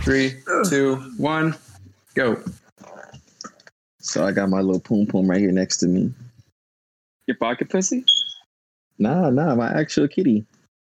3, 2, 1, go. So I got my little poom poom right here next to me. Your pocket pussy? Nah, my actual kitty.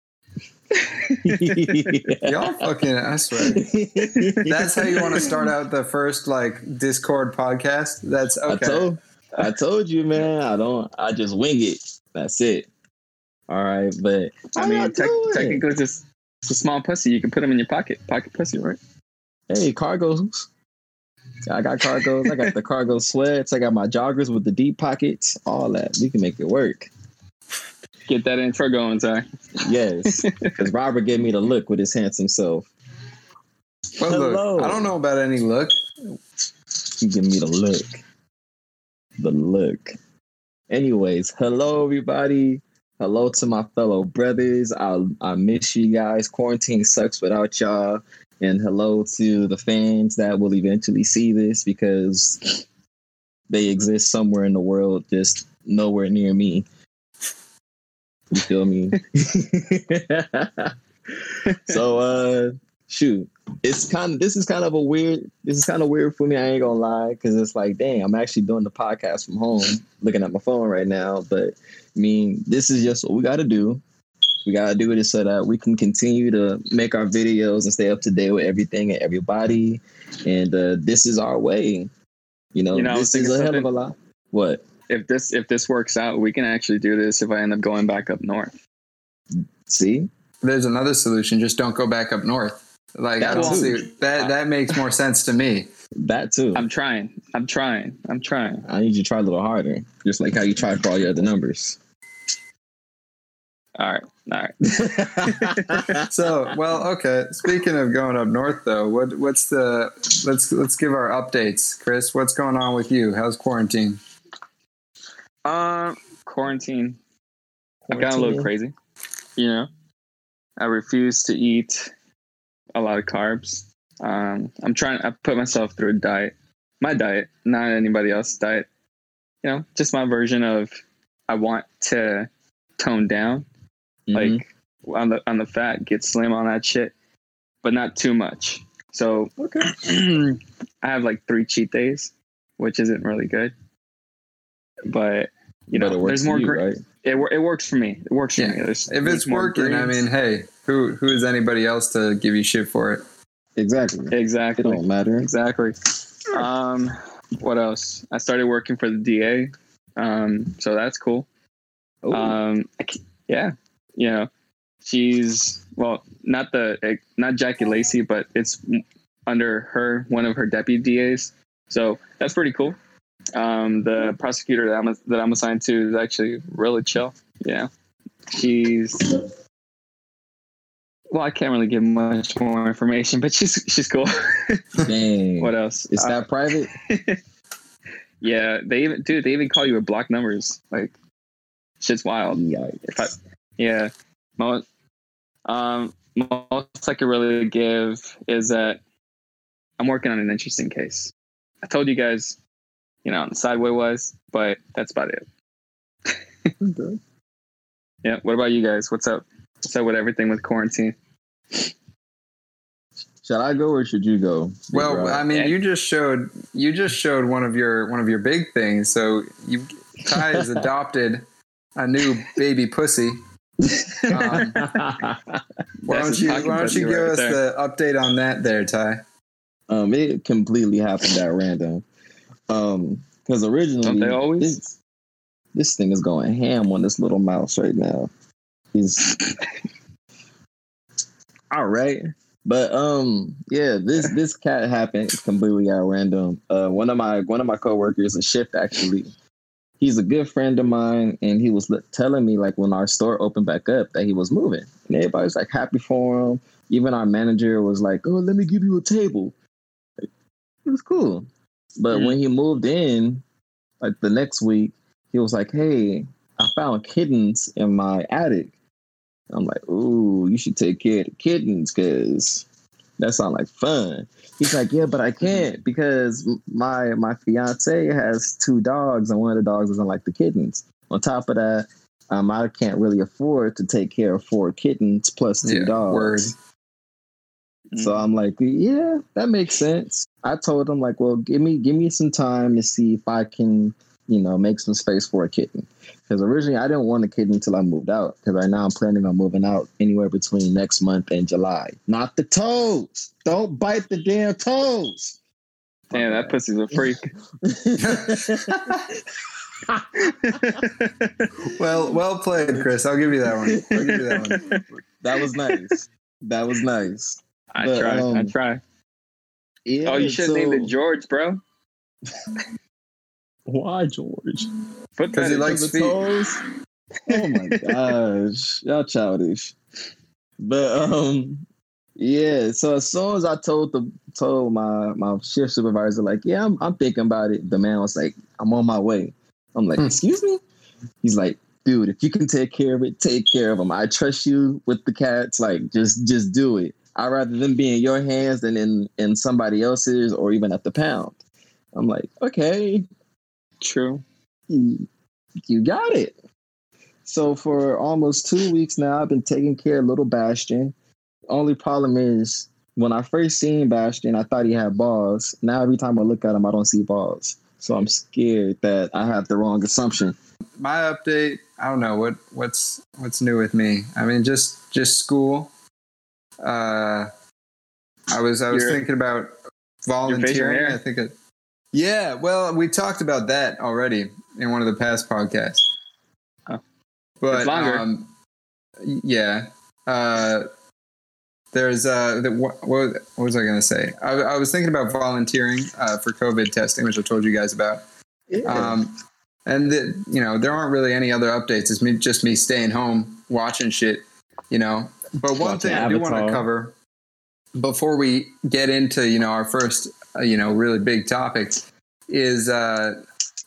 Y'all fucking, I swear. That's how you want to start out the first like Discord podcast? That's okay. I told you, man. I just wing it. That's it. All right, but I mean, technically it's a small pussy. You can put them in your pocket pussy, right? Hey, cargos. I got cargos. I got the cargo sweats. I got my joggers with the deep pockets. All that. We can make it work. Get that intro going, Ty. Yes, because Robert gave me the look with his handsome self. Well, Hello. look, I don't know about any look. He gave me the look. The look. Anyways, hello everybody. Hello to my fellow brothers. I miss you guys. Quarantine sucks without y'all. And hello to the fans that will eventually see this because they exist somewhere in the world, just nowhere near me. You feel me? So shoot. This is kind of weird for me, I ain't gonna lie, because it's like, dang, I'm actually doing the podcast from home, looking at my phone right now. But I mean, this is just what we gotta do. We gotta do it so that we can continue to make our videos and stay up to date with everything and everybody. And this is our way. You know this is a hell of a lot. What? If this works out, we can actually do this if I end up going back up north. See? There's another solution. Just don't go back up north. Like, I don't see that makes more sense to me. That too. I'm trying. I need you to try a little harder. Just like how you try for all your other numbers. All right. So, well, okay. Speaking of going up north, though, let's give our updates, Chris. What's going on with you? How's quarantine? Quarantine. I've gotten a little crazy. You know, I refuse to eat a lot of carbs. I put myself through a diet. My diet, not anybody else's diet. You know, just my version of I want to tone down. Like on the fat, get slim on that shit, but not too much. So okay. I have like 3 cheat days, which isn't really good. But you know, there's more. Right? It works for me. It works for me. If it's working, I mean, hey, who is anybody else to give you shit for it? Exactly. It don't matter. Exactly. What else? I started working for the DA. So that's cool. Yeah. You know, she's not Jackie Lacey, but it's under her, one of her deputy DAs. So that's pretty cool. The prosecutor that I'm assigned to is actually really chill. Yeah, I can't really give much more information, but she's cool. Dang. What else? Is that private? Yeah, they even call you with block numbers. Like, shit's wild. Yikes. Most I could really give is that I'm working on an interesting case. I told you guys, you know, on the sideway was, but that's about it. Okay. Yeah. What about you guys? What's up? What's up with everything with quarantine? Should I go or should you go? Well, I mean, you just showed one of your big things. So Ty has adopted a new baby pussy. Why don't you give us the update on that there, Ty? It completely happened at random. Because originally, don't they always? This thing is going ham on this little mouse right now. He's all right, but yeah, this cat happened completely at random. One of my coworkers, a shift actually. He's a good friend of mine, and he was telling me like when our store opened back up that he was moving, and everybody was like happy for him. Even our manager was like, "Oh, let me give you a table." It was cool, but when he moved in, like the next week, he was like, "Hey, I found kittens in my attic." I'm like, "Ooh, you should take care of the kittens, cause that sounds like fun." He's like, "Yeah, but I can't because my fiance has 2 dogs and one of the dogs doesn't like the kittens. On top of that, I can't really afford to take care of 4 kittens plus 2 dogs." Word. So I'm like, yeah, that makes sense. I told him like, well, give me some time to see if I can, make some space for a kitten. Because originally I didn't want a kitten until I moved out. Because right now I'm planning on moving out anywhere between next month and July. Not the toes. Don't bite the damn toes. Damn, that pussy's a freak. Well played, Chris. I'll give you that one. That was nice. I try. Yeah, you should have named it George, bro. Why George? Because he likes feet. Toes. Oh my gosh, y'all childish. But yeah. So as soon as I told my shift supervisor, like, yeah, I'm thinking about it. The man was like, I'm on my way. I'm like, excuse me? He's like, dude, if you can take care of it, take care of them. I trust you with the cats. Like, just do it. I'd rather them be in your hands than in somebody else's or even at the pound. I'm like, okay. True. You got it. So for almost 2 weeks now, I've been taking care of little Bastion. Only problem is, when I first seen Bastion, I thought he had balls. Now every time I look at him, I don't see balls. So I'm scared that I have the wrong assumption. My update, I don't know what's new with me. I mean, just school. I was thinking about volunteering. I think yeah. Well, we talked about that already in one of the past podcasts. Oh. But it's longer. Yeah. There's what was I going to say? I was thinking about volunteering for COVID testing, which I told you guys about. Yeah. And there aren't really any other updates. It's just me staying home watching shit. But one thing I do want to cover before we get into our first really big topic is I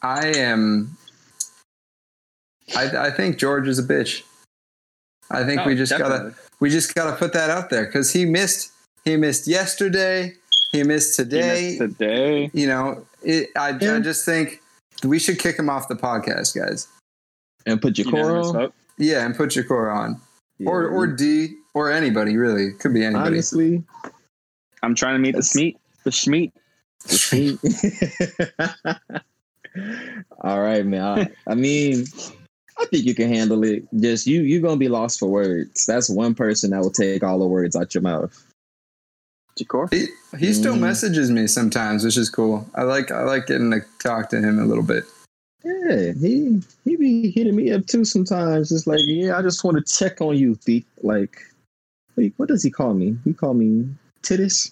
think George is a bitch. I think we just gotta put that out there because he missed yesterday. He missed today. I just think we should kick him off the podcast, guys. And put Jakor on. Yeah, and put Jakor on, or D, or anybody really. Could be anybody. Honestly, I'm trying to meet the Schmeat. All right, man. I mean, I think you can handle it. Just you're gonna be lost for words. That's one person that will take all the words out your mouth. Jakor? He still messages me sometimes, which is cool. I like getting to talk to him a little bit. Yeah, he be hitting me up too sometimes. Just like, yeah, I just want to check on you, Thief. Like, what does he call me? He call me Tittis.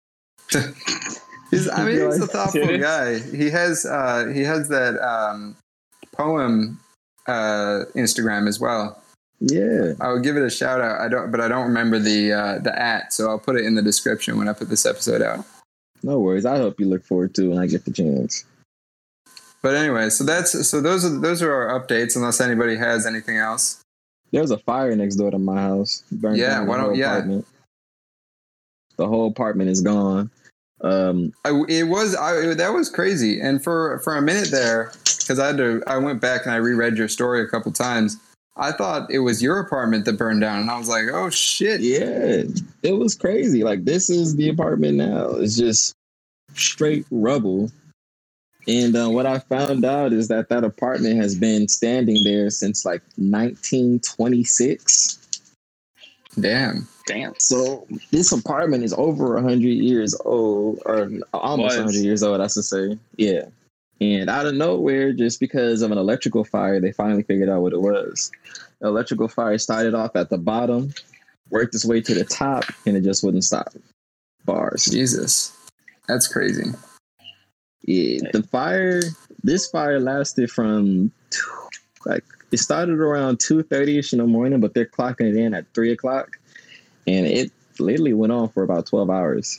He's a thoughtful guy. He has that poem Instagram as well. Yeah, I would give it a shout out. I don't remember the @ so I'll put it in the description when I put this episode out. No worries. I hope you look forward to when I get the chance. But anyway, so those are our updates. Unless anybody has anything else. There's a fire next door to my house. Apartment. The whole apartment is gone. That was crazy, and for a minute there, because I went back and I reread your story a couple times. I thought it was your apartment that burned down, and I was like, "Oh shit!" Yeah, it was crazy. Like, this is the apartment now. It's just straight rubble. And what I found out is that apartment has been standing there since like 1926. Damn. So this apartment is over 100 years old, or almost 100 years old, I should say. Yeah. And out of nowhere, just because of an electrical fire, they finally figured out what it was. The electrical fire started off at the bottom, worked its way to the top, and it just wouldn't stop. Bars. Jesus. That's crazy. Yeah. This fire lasted from, it started around 2:30ish in the morning, but they're clocking it in at 3 o'clock. And it literally went on for about 12 hours.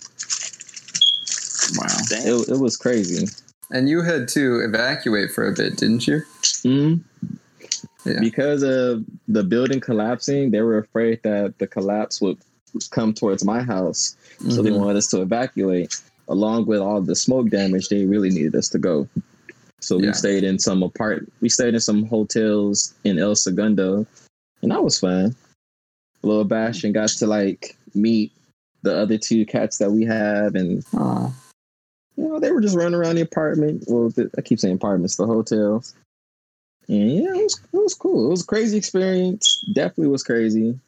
Wow. It was crazy. And you had to evacuate for a bit, didn't you? Mm-hmm. Yeah. Because of the building collapsing, they were afraid that the collapse would come towards my house. Mm-hmm. So they wanted us to evacuate. Along with all the smoke damage, they really needed us to go. So we stayed in some hotels in El Segundo, and that was fun. Little Bastion got to like meet the other two cats that we have, and they were just running around the apartment. Well, I keep saying apartments, the hotels. And yeah, it was cool. It was a crazy experience. Definitely was crazy.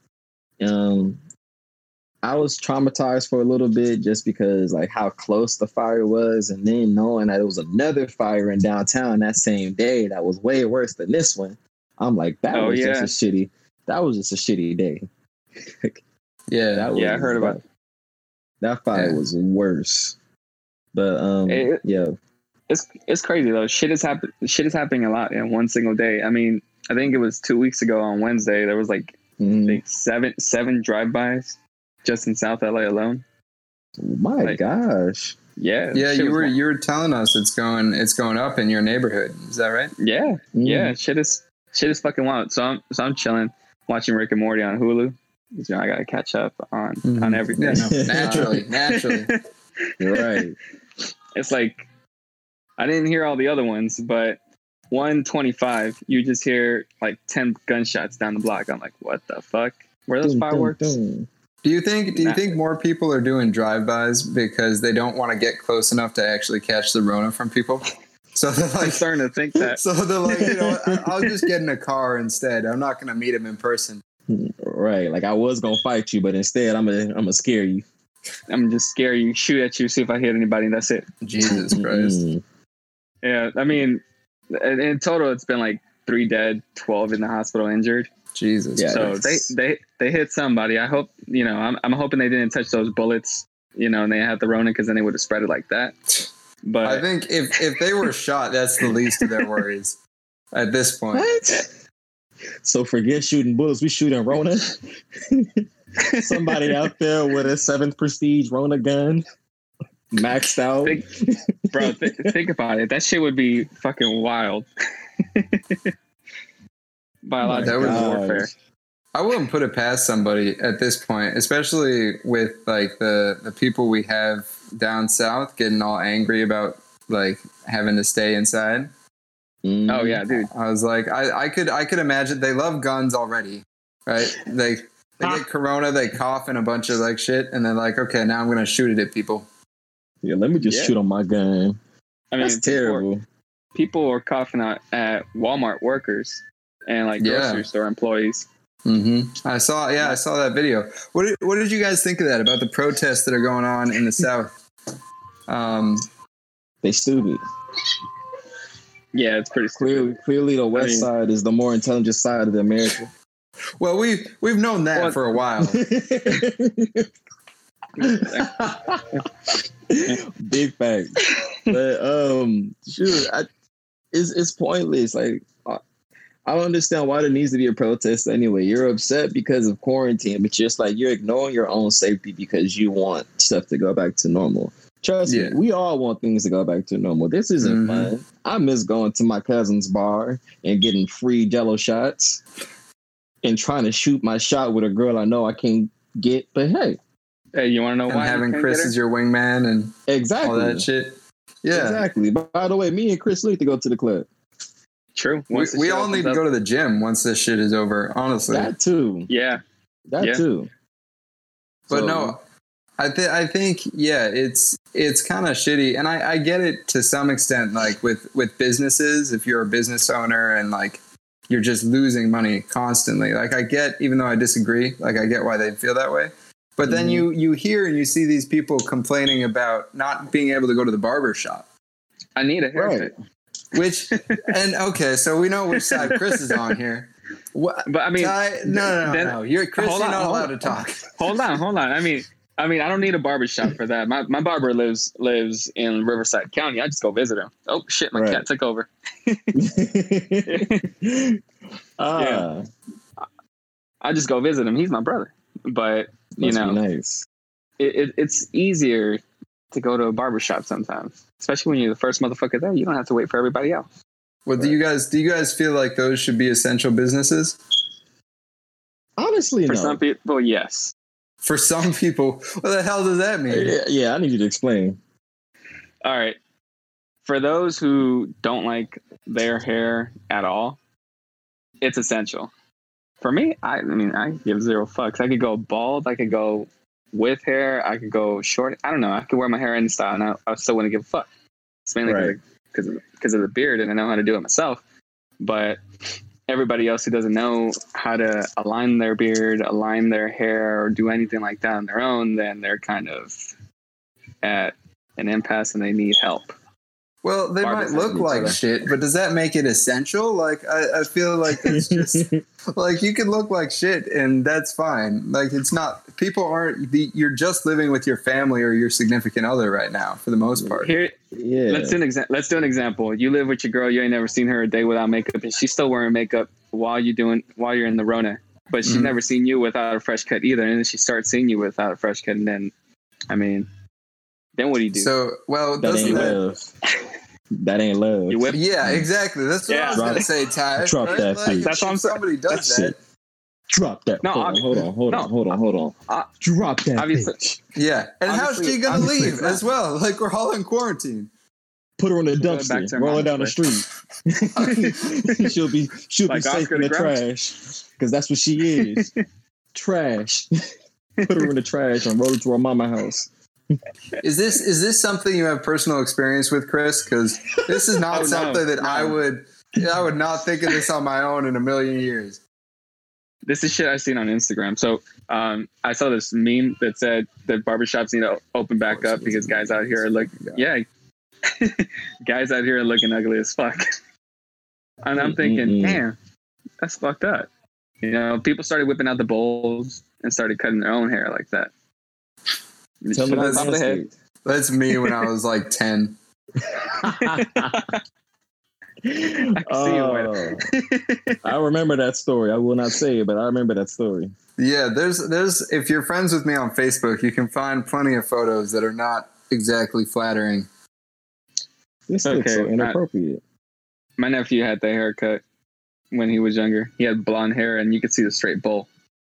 I was traumatized for a little bit just because like how close the fire was, and then knowing that there was another fire in downtown that same day that was way worse than this one. I'm like, that was just a shitty day. Yeah. I heard about that fire was worse. But it's crazy though. Shit is happening a lot in one single day. I mean, I think it was 2 weeks ago on Wednesday there was like I think seven drive-bys just in South LA alone. My gosh. Yeah. Yeah, you were telling us it's going up in your neighborhood. Is that right? Yeah. Yeah. Shit is fucking wild. So I'm chilling, watching Rick and Morty on Hulu. You know, I gotta catch up on everything. Yeah, naturally. You're right. It's like I didn't hear all the other ones, but 125, you just hear like 10 gunshots down the block. I'm like, what the fuck? Where are those fireworks? Do you think more people are doing drive-bys because they don't want to get close enough to actually catch the Rona from people? So they're like, I'm starting to think that. So they're like, I'll just get in a car instead. I'm not going to meet him in person. Right. Like I was going to fight you, but instead I'm gonna scare you. I'm just scare you, shoot at you, see if I hit anybody. That's it. Jesus Christ. Yeah. I mean, in total, it's been like 3 dead, 12 in the hospital injured. Jesus. Yeah, so they hit somebody. I hope, I'm hoping they didn't touch those bullets, and they had the Rona, because then they would have spread it like that. But I think if they were shot, that's the least of their worries at this point. What? So forget shooting bullets. We shooting Rona. Somebody out there with a 7th prestige Rona gun, maxed out. Think about it. That shit would be fucking wild. Biological warfare. I wouldn't put it past somebody at this point, especially with like the people we have down south getting all angry about like having to stay inside. Oh yeah, dude. I was like, I could imagine they love guns already, right? They get corona, they cough and a bunch of like shit, and they're like, okay, now I'm gonna shoot it at people. Yeah, let me just shoot on my gun. I mean, that's terrible. People are coughing out at Walmart workers and like grocery store employees. Mm-hmm. I saw that video. What did you guys think of that, about the protests that are going on in the South? They stupid. Yeah, it's pretty stupid. Clearly the West Side is the more intelligent side of America. Well, we've known that for a while. Big fact. But it's pointless. Like I don't understand why there needs to be a protest anyway. You're upset because of quarantine, but just like you're ignoring your own safety because you want stuff to go back to normal. Trust me, we all want things to go back to normal. This isn't fun. I miss going to my cousin's bar and getting free Jello shots and trying to shoot my shot with a girl I know I can't get. But hey, you want to know why? Having Chris as your wingman and all that shit. Yeah, exactly. By the way, me and Chris need to go to the club. True. We all need to go to the gym once this shit is over. Honestly, that too. Yeah, that too. But no, I think it's kind of shitty, and I get it to some extent. Like with businesses, if you're a business owner and like you're just losing money constantly. Like I get, even though I disagree, like I get why they feel that way. But then you hear and you see these people complaining about not being able to go to the barber shop. I need a haircut. Right. Okay, so we know which side Chris is on here. But I mean, no. You're Chris. You're not allowed to talk. Hold on. I mean, I don't need a barbershop for that. My barber lives in Riverside County. I just go visit him. Oh shit, my cat took over. Yeah, I just go visit him. He's my brother. But nice. It's easier to go to a barbershop sometimes, especially when you're the first motherfucker there. You don't have to wait for everybody else. Well, do you guys feel like those should be essential businesses? Honestly, for some people, yes. For some people, what the hell does that mean? Yeah, I need you to explain. All right. For those who don't like their hair at all, it's essential. For me, I give 0 fucks. I could go bald. I could go with hair. I could go short. I don't know. I could wear my hair any style, and I still wouldn't give a fuck. It's mainly because of the beard, and I know how to do it myself. But everybody else who doesn't know how to align their beard, align their hair, or do anything like that on their own, then they're kind of at an impasse and they need help. Well, they might look like shit, but does that make it essential? Like, I feel like it's just like you can look like shit and that's fine. Like, it's not, people aren't, you're just living with your family or your significant other right now for the most part. Here, let's do an example. You live with your girl, you ain't never seen her a day without makeup, and she's still wearing makeup while you're in the Rona, but she's never seen you without a fresh cut either. And then she starts seeing you without a fresh cut, and then, I mean, then what do you do? So, well, doesn't that ain't love. Yeah, exactly. That's what I was going to say, Ty. Drop that. Like, that's what I'm saying. Somebody does that. Drop that. No, hold on. Drop that. Bitch. Yeah. And how's she going to leave as well? Like, we're all in quarantine. Put her in the dumpster, rolling down the street. she'll be like safe in the trash. Because that's what she is. Trash. Put her in the trash and roll it to her mama house. Is this something you have personal experience with, Chris? Because this is not something that I would not think of this on my own in a million years. This is shit I've seen on Instagram. So I saw this meme that said that barbershops need to open back up because guys out here are guys out here are looking ugly as fuck. And I'm thinking, damn, that's fucked up. You know, people started whipping out the bowls and started cutting their own hair like that. Tell me that's me when I was like 10. I remember that story. I will not say it, but I remember that story. Yeah, there's if you're friends with me on Facebook, you can find plenty of photos that are not exactly flattering. This looks so inappropriate. My nephew had the haircut when he was younger. He had blonde hair, and you could see the straight bowl.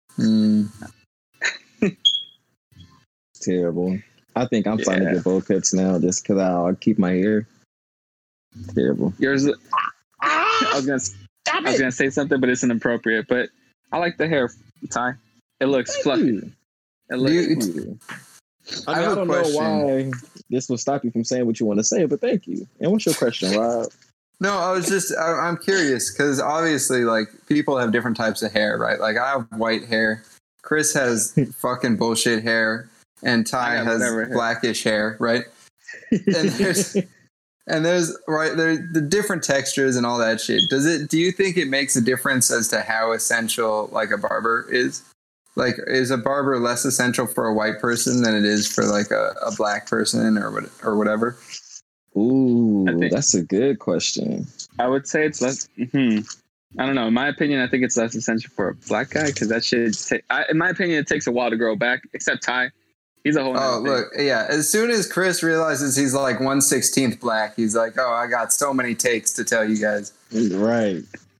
Terrible. I think I'm fine to get bowl cuts now just because I'll keep my hair. Terrible. Yours. I was gonna say something, but it's inappropriate. But I like the hair, Ty. It looks fluffy. It looks. I don't know why this will stop you from saying what you want to say, but thank you. And what's your question, Rob? No, I'm curious because obviously, like, people have different types of hair, right? Like, I have white hair. Chris has fucking bullshit hair. And Ty has blackish hair, right? And there's the different textures and all that shit. Do you think it makes a difference as to how essential like a barber is? Like, is a barber less essential for a white person than it is for like a black person or whatever? Ooh, that's a good question. I would say it's less. I don't know. In my opinion, I think it's less essential for a black guy because that shit. In my opinion, it takes a while to grow back. Except Ty. He's a whole. Oh, look, yeah. As soon as Chris realizes he's like 1/16 black, he's like, "Oh, I got so many takes to tell you guys." Right.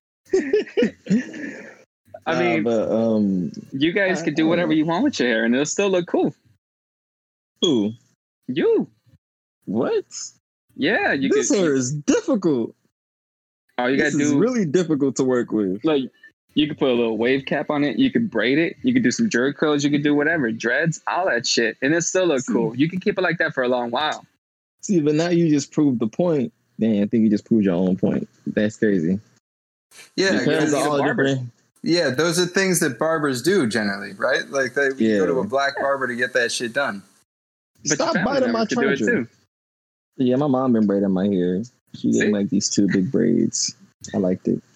I mean, you guys could do whatever you want with your hair, and it'll still look cool. Who? You? What? Yeah, you. This hair is difficult. Oh, you this is really difficult to work with. Like. You could put a little wave cap on it. You could braid it. You could do some jerk curls. You could do whatever. Dreads, all that shit. And it still look cool. You can keep it like that for a long while. See, but now you just proved the point. Man, I think you just proved your own point. That's crazy. Yeah, because those are things that barbers do generally, right? Like they go to a black barber to get that shit done. But stop biting my charger. Yeah, my mom been braiding my hair. She gave like these two big braids. I liked it.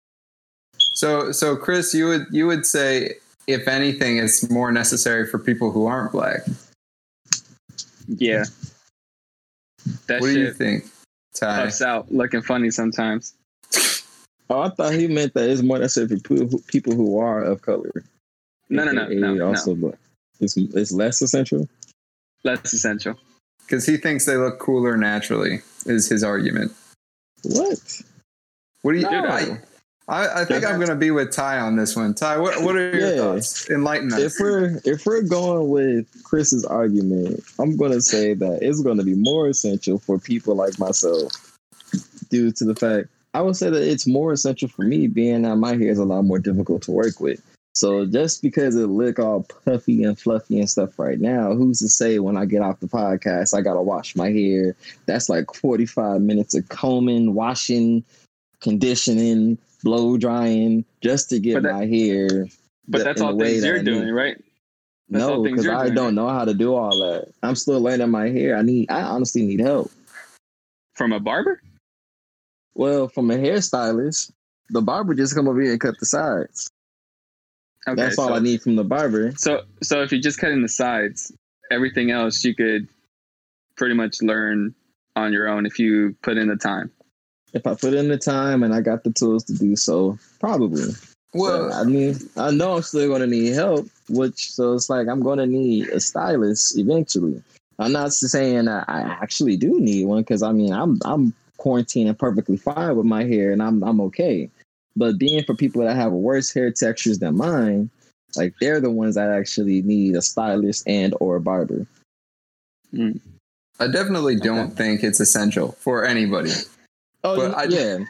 So Chris, you would say, if anything, it's more necessary for people who aren't black. Yeah. What do you think, Ty? Puffs out looking funny sometimes. Oh, I thought he meant that it's more necessary for people who are of color. No. Also, but it's less essential. Less essential because he thinks they look cooler naturally. Is his argument? What? What do you do? I think I'm going to be with Ty on this one. Ty, what are your thoughts? Enlighten us. If we're going with Chris's argument, I'm going to say that it's going to be more essential for people like myself due to the fact, I would say that it's more essential for me being that my hair is a lot more difficult to work with. So just because it look all puffy and fluffy and stuff right now, who's to say when I get off the podcast, I gotta wash my hair? That's like 45 minutes of combing, washing, conditioning, blow drying, just to get my hair. But that's all things you're doing, right? No, because I don't know how to do all that. I'm still learning my hair. I honestly need help. From a barber? Well, from a hairstylist. The barber just come over here and cut the sides. Okay, that's all I need from the barber. So if you're just cutting the sides, everything else you could pretty much learn on your own if you put in the time. If I put in the time and I got the tools to do so, probably. Well, I mean, I know I'm still going to need help, so it's like I'm going to need a stylist eventually. I'm not saying that I actually do need one because I mean I'm quarantining perfectly fine with my hair and I'm okay. But being for people that have worse hair textures than mine, like they're the ones that actually need a stylist and or a barber. I definitely don't think it's essential for anybody. Oh, but yeah.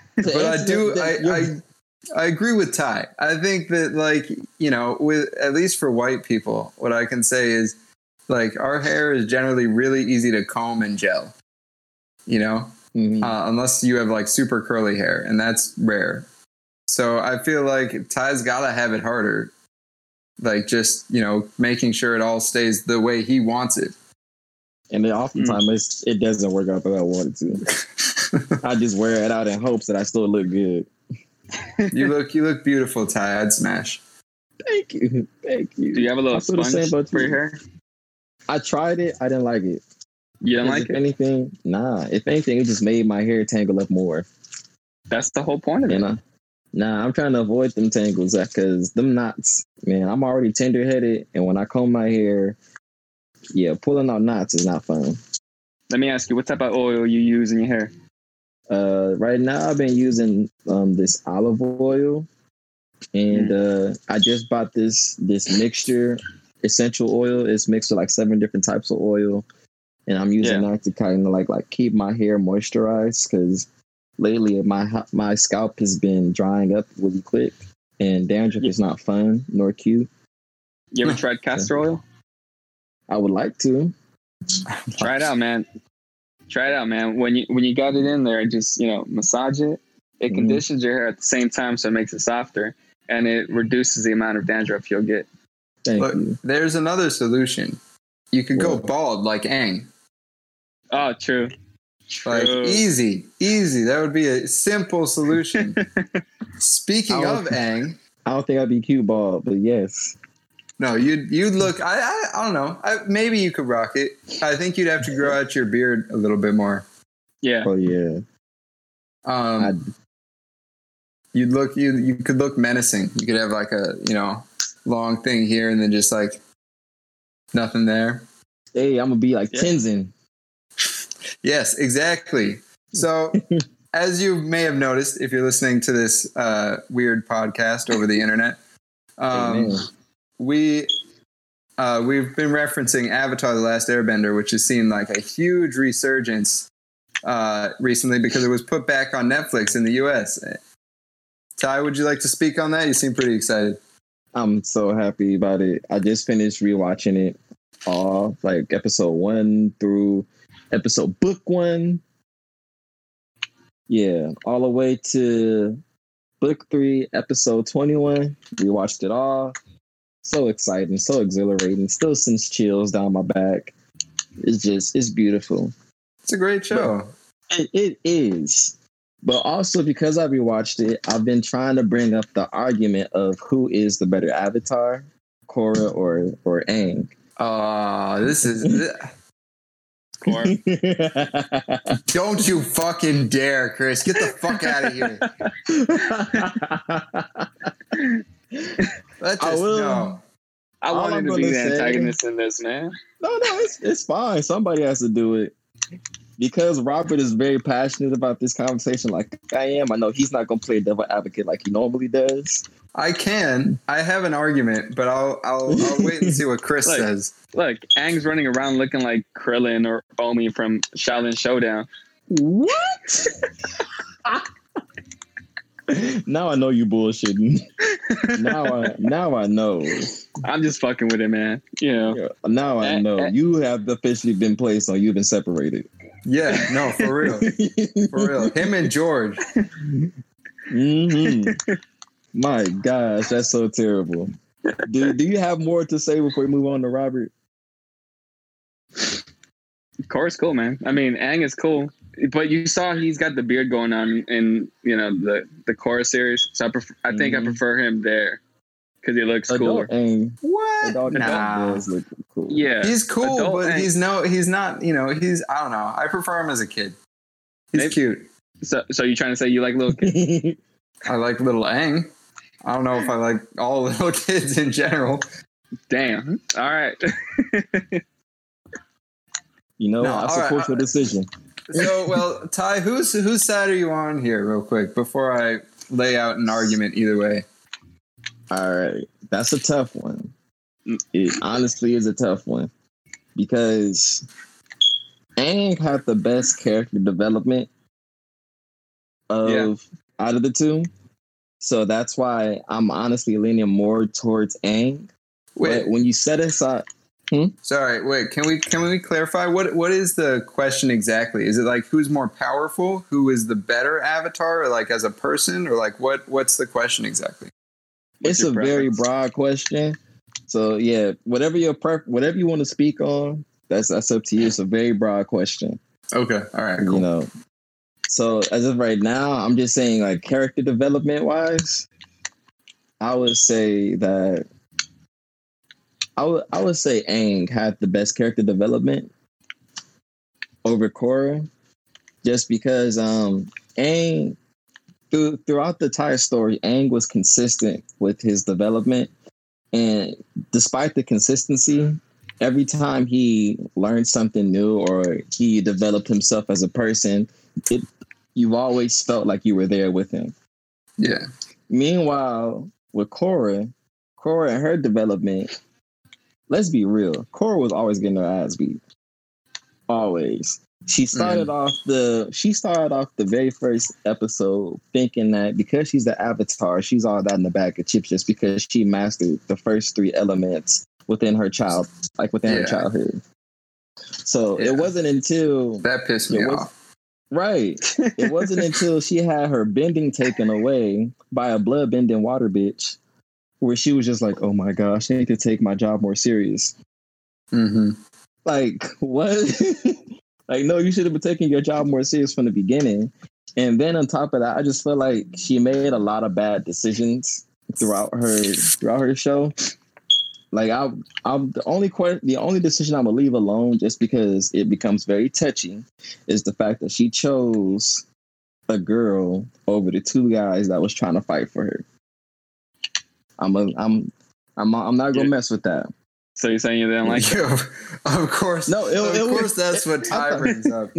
I agree with Ty. I think that, like, you know, with at least for white people, what I can say is, like, our hair is generally really easy to comb and gel, you know, unless you have like super curly hair, and that's rare. So I feel like Ty's got to have it harder, like just, you know, making sure it all stays the way he wants it. And then oftentimes it doesn't work out the way I want it to. I just wear it out in hopes that I still look good. You look beautiful, Ty. I'd smash. Thank you. Do you have a little sponge for your hair? I tried it. I didn't like it. You don't like it? If anything, it just made my hair tangle up more. That's the whole point of it. I'm trying to avoid them tangles because them knots, man, I'm already tender-headed, and when I comb my hair, pulling out knots is not fun. Let me ask you, what type of oil you use in your hair? Right now I've been using this olive oil, and I just bought this mixture, essential oil. It's mixed with like 7 different types of oil, and I'm using that to kind of like keep my hair moisturized because lately my scalp has been drying up really quick, and dandruff is not fun nor cute. You ever tried castor oil? I would like to. Try it out, man. When you got it in there, just, you know, massage it. It conditions your hair at the same time, so it makes it softer, and it reduces the amount of dandruff you'll get. Thank you. There's another solution. You could go bald like Aang. Oh, true. Like easy. That would be a simple solution. Speaking of Aang, I don't think I'd be cute bald, but yes. No, you'd look. I don't know. Maybe you could rock it. I think you'd have to grow out your beard a little bit more. Yeah. Oh yeah. You could look menacing. You could have like a, you know, long thing here and then just like nothing there. Hey, I'm gonna be like Tenzin. Yes, exactly. So, as you may have noticed, if you're listening to this weird podcast over the internet, we've been referencing Avatar: The Last Airbender, which has seen like a huge resurgence recently because it was put back on Netflix in the US. Ty, would you like to speak on that? You seem pretty excited. I'm so happy about it. I just finished rewatching it all, like episode 1 through book 1. Yeah, all the way to book 3, episode 21. We watched it all. So exciting, so exhilarating. Still sends chills down my back. It's beautiful. It's a great show. It is. But also because I rewatched it, I've been trying to bring up the argument of who is the better Avatar, Korra or Aang. This is... Korra. Don't you fucking dare, Chris. Get the fuck out of here. I wanted to be the antagonist in this, man. No, it's fine. Somebody has to do it. Because Robert is very passionate about this conversation like I am, I know he's not going to play devil advocate like he normally does. I have an argument, but I'll wait and see what Chris says. Look, Aang's running around looking like Krillin or Omi from Shaolin Showdown. What? Now I know you bullshitting. Now I know. I'm just fucking with it, man. You know. Yeah, now I know. You have officially been placed on. You've been separated. Yeah, no, for real. For real. Him and George. Mm-hmm. My gosh, that's so terrible. Do you have more to say before we move on to Robert? Korra's cool, man. I mean, Aang is cool, but you saw he's got the beard going on in the Korra series. So I think I prefer him there because he looks cooler. Aang. What? Adult does look cool. Yeah, he's cool, Adult but Aang. he's not. He's I don't know. I prefer him as a kid. He's Maybe. cute. So you trying to say you like little kids? I like little Aang. I don't know if I like all little kids in general. Damn. All right. I support your decision. So, well, Ty, whose side are you on here, real quick, before I lay out an argument either way? All right, that's a tough one. It honestly is a tough one because Aang had the best character development out of the two, so that's why I'm honestly leaning more towards Aang. Wait, but when you set aside. Sorry, wait. Can we clarify what is the question exactly? Is it like who's more powerful, who is the better avatar, or like as a person, or like what's the question exactly? It's a very broad question. So yeah, whatever you want to speak on, that's up to you. It's a very broad question. Okay, all right, cool. So as of right now, I'm just saying like character development wise, I would say that. I would say Aang had the best character development over Korra, just because Aang throughout the entire story, Aang was consistent with his development, and despite the consistency, every time he learned something new or he developed himself as a person, you've always felt like you were there with him. Yeah. Meanwhile, with Korra and her development. Let's be real. Korra was always getting her ass beat. Always. She started off the very first episode thinking that because she's the Avatar, she's all that in the bag of chips just because she mastered the first 3 elements within her her childhood. So it wasn't until that pissed me off. Right. It wasn't until she had her bending taken away by a blood bending water bitch. Where she was just like, oh my gosh, I need to take my job more serious. Mm-hmm. Like, what? Like, no, you should have been taking your job more serious from the beginning. And then on top of that, I just feel like she made a lot of bad decisions throughout her show. Like, I'm the only decision I'm gonna leave alone just because it becomes very touchy is the fact that she chose a girl over the 2 guys that was trying to fight for her. I'm not gonna mess with that. So you're saying you didn't like it? Of course. No, of course that's what Ty brings up.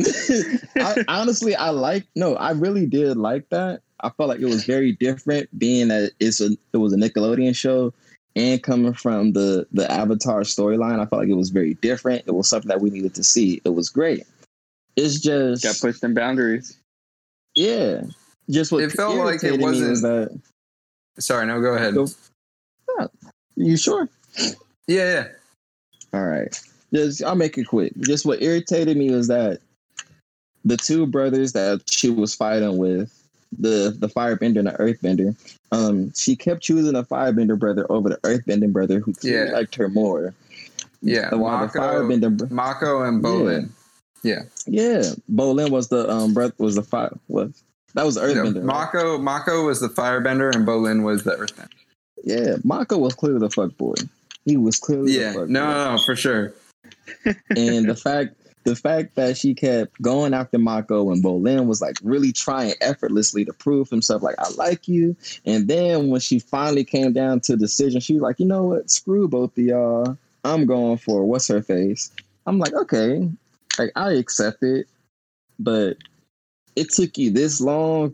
I really did like that. I felt like it was very different being that it was a Nickelodeon show and coming from the Avatar storyline. I felt like it was very different. It was something that we needed to see. It was great. It's just got pushed in boundaries. Yeah. Just what it felt like it wasn't. Sorry, no, go ahead. You sure? Yeah. All right. I'll make it quick. Just what irritated me was that the 2 brothers that she was fighting with, the firebender and the earthbender, she kept choosing the firebender brother over the earthbending brother who clearly liked her more. Yeah. Mako and Bolin. Yeah. Yeah. Bolin was the fire. That was the earthbender. Mako was the firebender and Bolin was the earthbender. Yeah, Mako was clearly the fuckboy. He was clearly the fuckboy. No, for sure. And the fact that she kept going after Mako and Bolin was like really trying effortlessly to prove himself like, I like you. And then when she finally came down to the decision, she was like, you know what? Screw both of y'all. I'm going for what's her face. I'm like, okay, like I accept it, but it took you this long.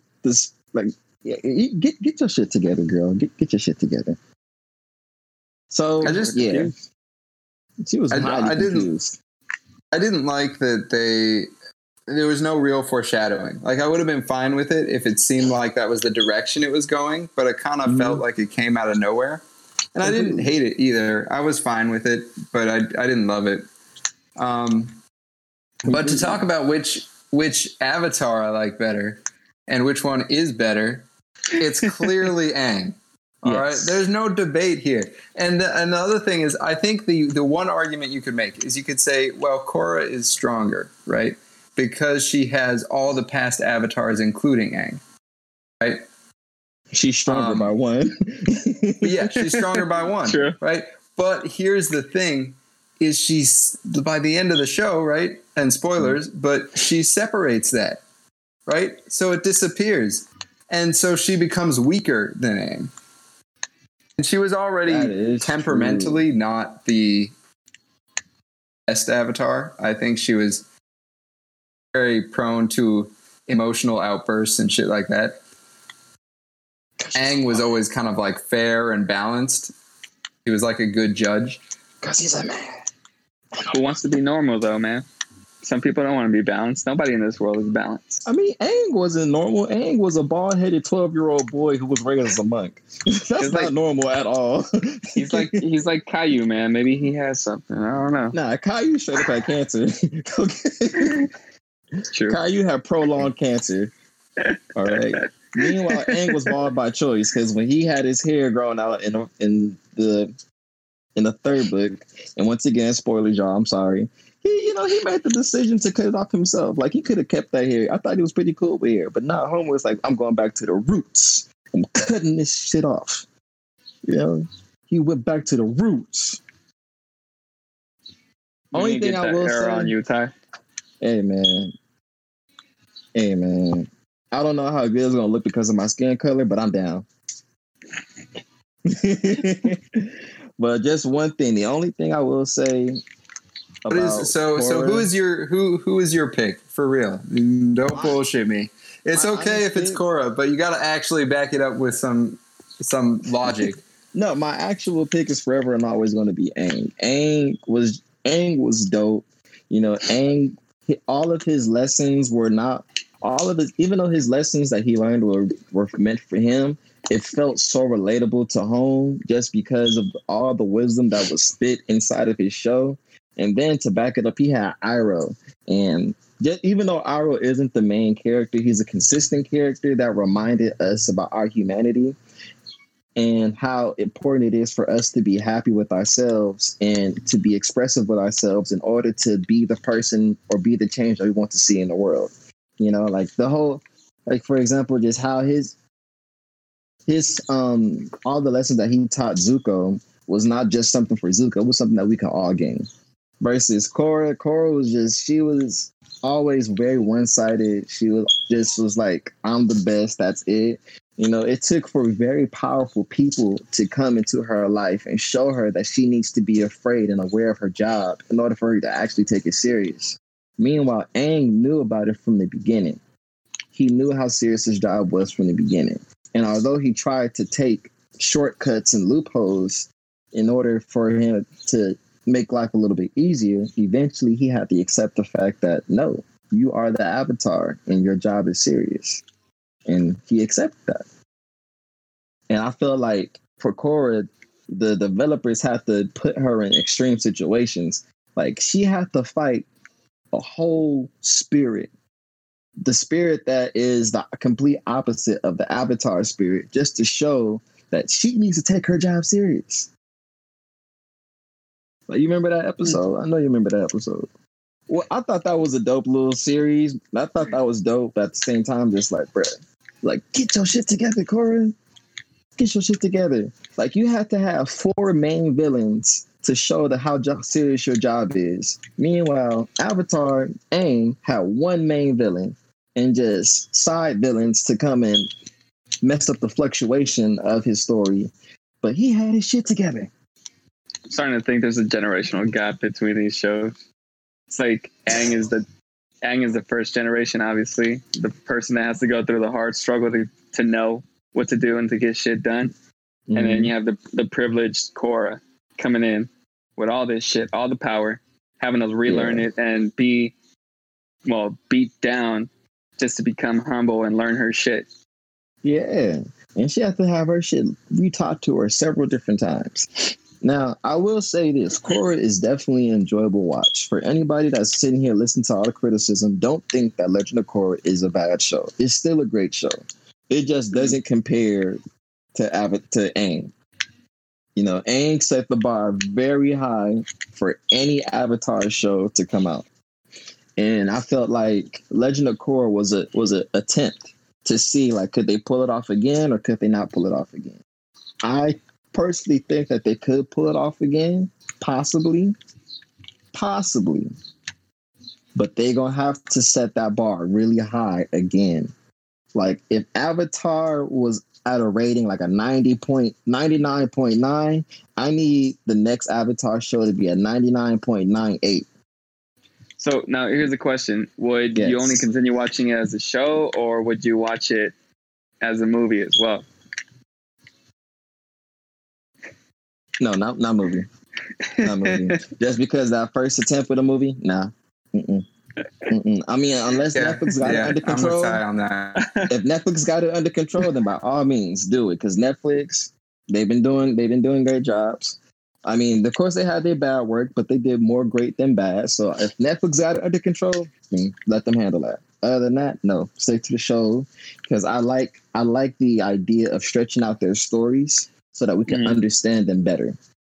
Get your shit together, girl. Get your shit together. So she was highly confused. I didn't like that there was no real foreshadowing. Like, I would have been fine with it if it seemed like that was the direction it was going, but it kind of felt like it came out of nowhere. And I didn't hate it either. I was fine with it, but I didn't love it. But to talk about which Avatar I like better and which one is better, it's clearly Aang. All right, there's no debate here. And the other thing is, I think the one argument you could make is you could say, well, Korra is stronger, right? Because she has all the past avatars, including Aang, right? She's stronger by one. Yeah, she's stronger by one, True. right? But here's the thing, is she's, by the end of the show, right? And spoilers, but she separates that, right? So it disappears. And so she becomes weaker than Aang. And she was already temperamentally not the best avatar. I think she was very prone to emotional outbursts and shit like that. Aang was always kind of like fair and balanced. He was like a good judge. Because he's a man. Who wants to be normal, though, man? Some people don't want to be balanced. Nobody in this world is balanced. I mean, Aang wasn't normal. Aang was a bald-headed 12-year-old boy who was raised as a monk. That's not like, normal at all. he's like Caillou, man. Maybe he has something. I don't know. Nah, Caillou straight up had cancer. Okay. True. Caillou had prolonged cancer. All right. Meanwhile, Aang was bald by choice because when he had his hair growing out in the third book, and once again, spoilers, y'all. I'm sorry. He made the decision to cut it off himself. Like, he could have kept that hair. I thought he was pretty cool with hair, but nah, Homer was like, I'm going back to the roots. I'm cutting this shit off. You know, he went back to the roots. Only thing I will say on you, Ty. Hey man. I don't know how good it's gonna look because of my skin color, but I'm down. But just one thing. The only thing I will say. So who is your pick for real? Don't bullshit me. It's okay if it's Korra, but you got to actually back it up with some logic. No, my actual pick is forever and always going to be Aang. Aang was dope. You know, Aang. All of his lessons were not even though his lessons that he learned were meant for him. It felt so relatable to home just because of all the wisdom that was spit inside of his show. And then to back it up, he had Iroh. And even though Iroh isn't the main character, he's a consistent character that reminded us about our humanity and how important it is for us to be happy with ourselves and to be expressive with ourselves in order to be the person or be the change that we want to see in the world. You know, like the whole, like, for example, just how his all the lessons that he taught Zuko was not just something for Zuko, it was something that we can all gain. Versus Korra was she was always very one-sided. She was like, I'm the best, that's it. You know, it took for very powerful people to come into her life and show her that she needs to be afraid and aware of her job in order for her to actually take it serious. Meanwhile, Aang knew about it from the beginning. He knew how serious his job was from the beginning. And although he tried to take shortcuts and loopholes in order for him to make life a little bit easier, eventually he had to accept the fact that, no, you are the Avatar and your job is serious. And he accepted that. And I feel like for Korra, the developers had to put her in extreme situations. Like, she had to fight a whole spirit. The spirit that is the complete opposite of the Avatar spirit, just to show that she needs to take her job serious. Like, you remember that episode? I know you remember that episode. Well, I thought that was a dope little series. I thought that was dope. At the same time, just like, bruh, like, get your shit together, Korra. Get your shit together. Like, you have to have 4 main villains to show how serious your job is. Meanwhile, Avatar, Aang, had 1 main villain and just side villains to come and mess up the fluctuation of his story. But he had his shit together. I'm starting to think there's a generational gap between these shows. It's like Aang is the first generation, obviously, the person that has to go through the hard struggle to know what to do and to get shit done. Mm-hmm. And then you have the privileged Korra coming in with all this shit, all the power, having us relearn it and be beat down just to become humble and learn her shit. Yeah. And she had to have her shit retaught to her several different times. Now, I will say this. Korra is definitely an enjoyable watch. For anybody that's sitting here listening to all the criticism, don't think that Legend of Korra is a bad show. It's still a great show. It just doesn't compare to Aang. You know, Aang set the bar very high for any Avatar show to come out. And I felt like Legend of Korra was an attempt to see, like, could they pull it off again or could they not pull it off again? I personally think that they could pull it off again, possibly, but they're gonna have to set that bar really high again. Like, if Avatar was at a rating like a 99.9, I need the next Avatar show to be a 99.98. So now here's the question: would you only continue watching it as a show, or would you watch it as a movie as well? No, not movie. Not movie. Just because that first attempt with a movie, nah. I mean, unless Netflix got it under control. I'm on that. If Netflix got it under control, then by all means do it. Because Netflix, they've been doing great jobs. I mean, of course they had their bad work, but they did more great than bad. So if Netflix got it under control, let them handle that. Other than that, no, stick to the show. Because I like the idea of stretching out their stories so that we can understand them better.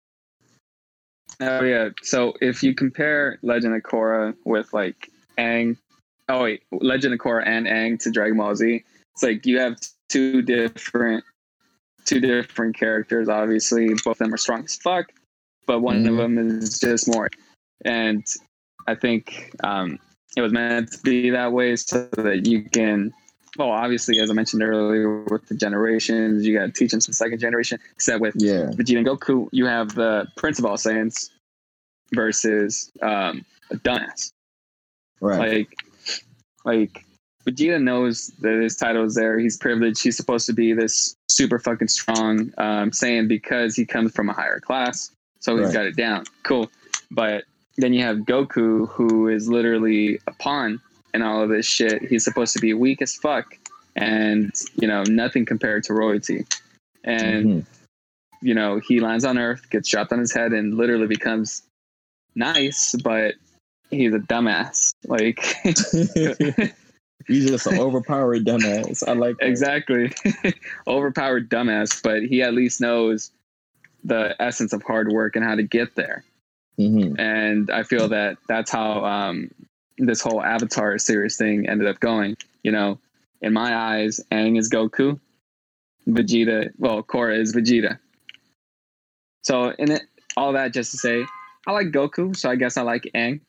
Oh yeah. So if you compare Legend of Korra with like Aang, Legend of Korra and Aang to Dragon Ball Z, it's like you have two different characters. Obviously, both of them are strong as fuck, but one of them is just more. And I think it was meant to be that way so that you can. Well, obviously, as I mentioned earlier, with the generations, you got to teach them some second generation. Except with Vegeta and Goku, you have the Prince of All Saiyans versus a dumbass. Right. Like Vegeta knows that his title is there. He's privileged. He's supposed to be this super fucking strong Saiyan because he comes from a higher class. So he's got it down. Cool. But then you have Goku, who is literally a pawn and all of this shit. He's supposed to be weak as fuck and, nothing compared to royalty. And, he lands on Earth, gets dropped on his head, and literally becomes nice, but he's a dumbass. Like, he's just an overpowered dumbass. I like that. Exactly. Overpowered dumbass, but he at least knows the essence of hard work and how to get there. And I feel that that's how this whole Avatar series thing ended up going. In my eyes, Aang is Goku, Korra is Vegeta. So all that just to say, I like Goku, so I guess I like Aang.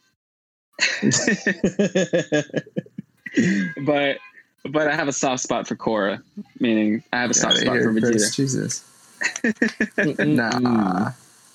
but I have a soft spot for Korra, meaning I have a soft spot for Vegeta. Jesus. Nah.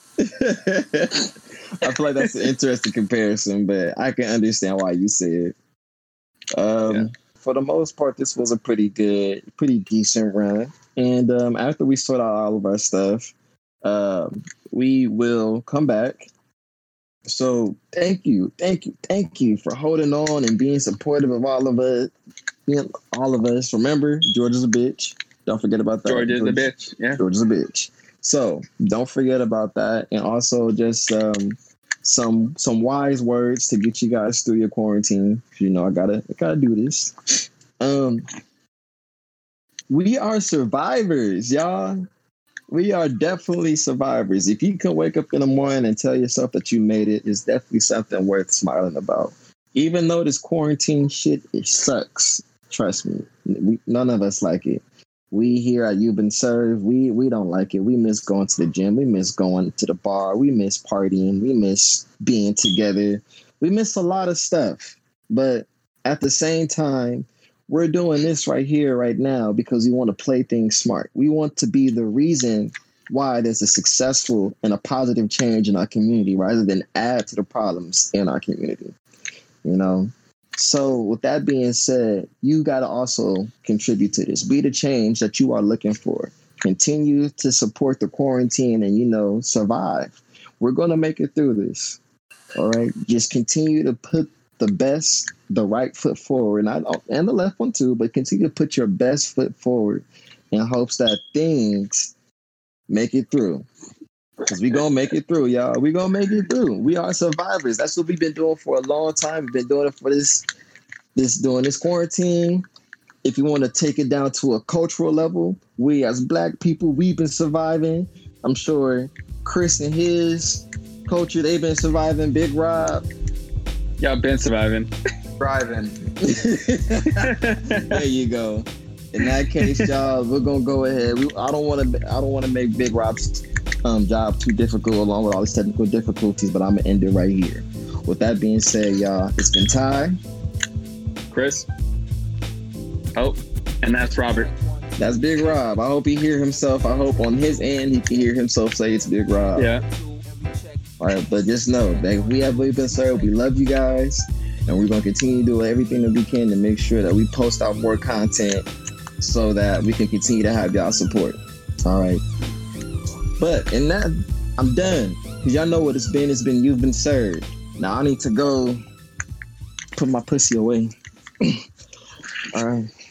I feel like that's an interesting comparison, but I can understand why you say it. For the most part, this was a pretty decent run. And after we sort out all of our stuff, we will come back. So thank you for holding on and being supportive of all of us. Remember, George is a bitch. Don't forget about that. George is a bitch. Yeah. George is a bitch. So don't forget about that. And also just some wise words to get you guys through your quarantine. I gotta do this. We are survivors, y'all. We are definitely survivors. If you can wake up in the morning and tell yourself that you made it, it's definitely something worth smiling about. Even though this quarantine shit, it sucks. Trust me. None of us like it. We here at You've Been Served, we don't like it. We miss going to the gym. We miss going to the bar. We miss partying. We miss being together. We miss a lot of stuff. But at the same time, we're doing this right here, right now, because we want to play things smart. We want to be the reason why there's a successful and a positive change in our community rather than add to the problems in our community. So with that being said, you got to also contribute to this. Be the change that you are looking for. Continue to support the quarantine and, survive. We're going to make it through this. All right. Just continue to put the right foot forward, and the left one too, but continue to put your best foot forward in hopes that things make it through. Because we gonna make it through, y'all. We gonna make it through. We are survivors. That's what we've been doing for a long time. We've been doing it for during this quarantine. If you want to take it down to a cultural level, we as Black people, we've been surviving. I'm sure Chris and his culture, they've been surviving. Big Rob, y'all been surviving. Thriving. There you go. In that case, y'all, we're gonna go ahead. I don't want to make Big Rob's job too difficult, along with all these technical difficulties. But I'm gonna end it right here. With that being said, y'all, it's been Ty, Chris. Oh, and that's Robert. That's Big Rob. I hope he hear himself. I hope on his end he can hear himself say it's Big Rob. Yeah. All right, but just know that we have been served. We love you guys, and we're gonna continue to do everything that we can to make sure that we post out more content so that we can continue to have y'all support. All right. But in that, I'm done. Because y'all know what it's been. It's been you've been served. Now I need to go put my pussy away. All right.